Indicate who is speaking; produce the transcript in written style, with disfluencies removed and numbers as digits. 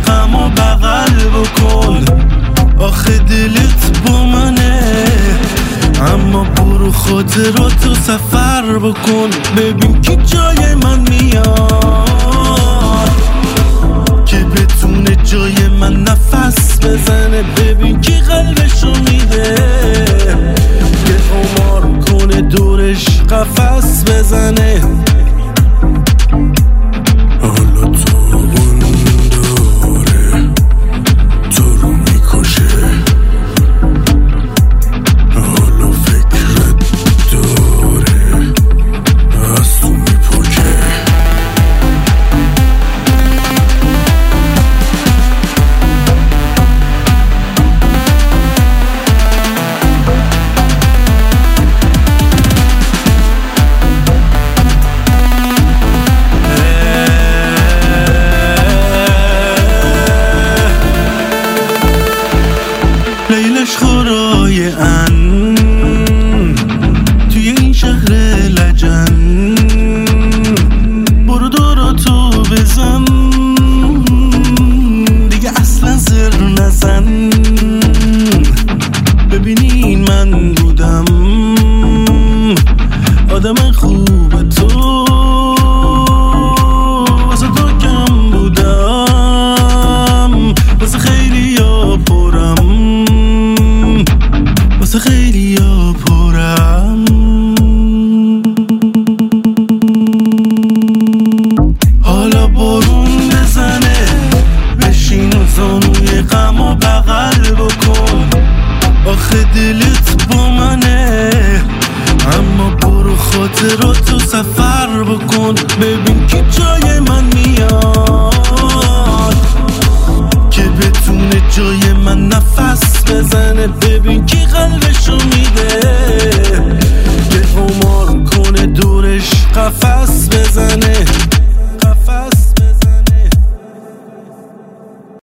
Speaker 1: غم و بغل بکن. آخه دلت با منه، اما برو خاطراتو سفر بکن. ببین کی جای من میاد که بتونه جای من نفس بزنه. ببین کی قلبشو میده که عمر کنه دورش قفس بزنه. حالا تو اون داره تو رو میکشه، حالا فکرت داره از تو میپکه. لیلش خورای ان توی این شهر لجن، برو دوراتو بزن دیگه اصلا زر نزن. ببینین من بودم آدم خوب، تو واسه تو کم بودم، واسه خیلی ها پرم، واسه خیلی ها پرم. حالا بارون بزنه بشین و زانوی غم و بغل بکن. آخه دلت با منه، اما برو خاطراتو سفر بکن. ببین کی جای من میاد که بتونه جای من نفس بزنه. ببین کی قلبشو میده